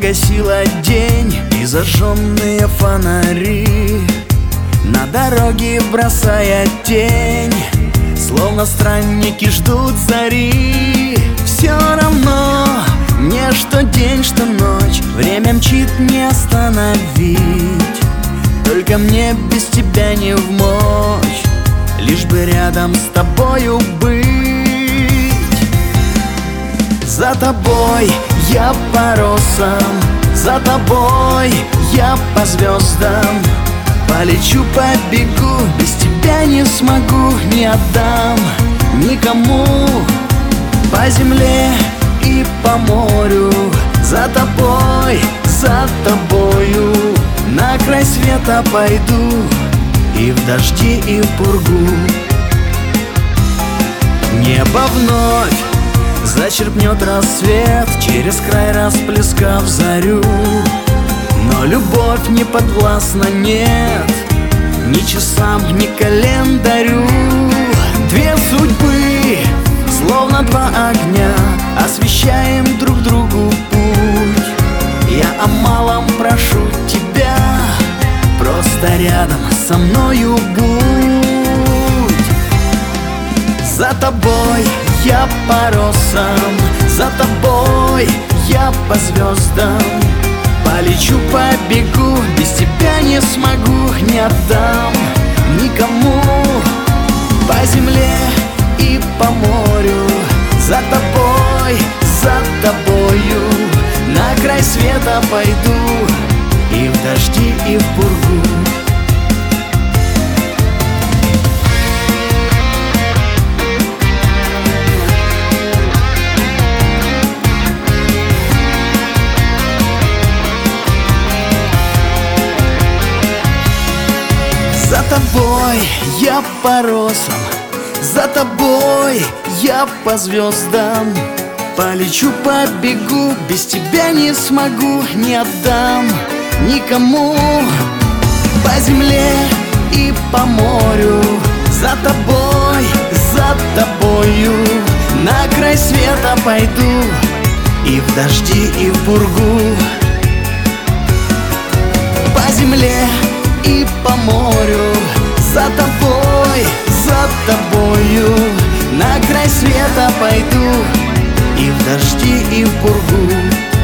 погасила день и зажженные фонари, на дороге бросая тень, словно странники ждут зари. Все равно мне, что день, что ночь, время мчит не остановить. Только мне без тебя не вмочь, лишь бы рядом с тобою быть. За тобой я по росам, за тобой я по звездам. Полечу, побегу, без тебя не смогу, не отдам никому. По земле и по морю, за тобой, за тобою, на край света пойду, и в дожди, и в пургу. Небо вновь зачерпнет рассвет, через край расплескав зарю. Но любовь не подвластна, нет, ни часам, ни календарю. Две судьбы, словно два огня, освещаем друг другу путь. Я о малом прошу тебя, просто рядом со мною будь. За тобой я по росам, за тобой я по звездам. Полечу, побегу, без тебя не смогу, не отдам никому. По земле и по морю, за тобой, за тобою, на край света пойду, и в дожди, и в пургу. За тобой я по росам, за тобой я по звездам. Полечу, побегу, без тебя не смогу, не отдам никому. По земле и по морю, за тобой, за тобою, на край света пойду, и в дожди, и в пургу. По земле и по морю, за тобой, за тобою, на край света пойду, и в дожди, и в пургу.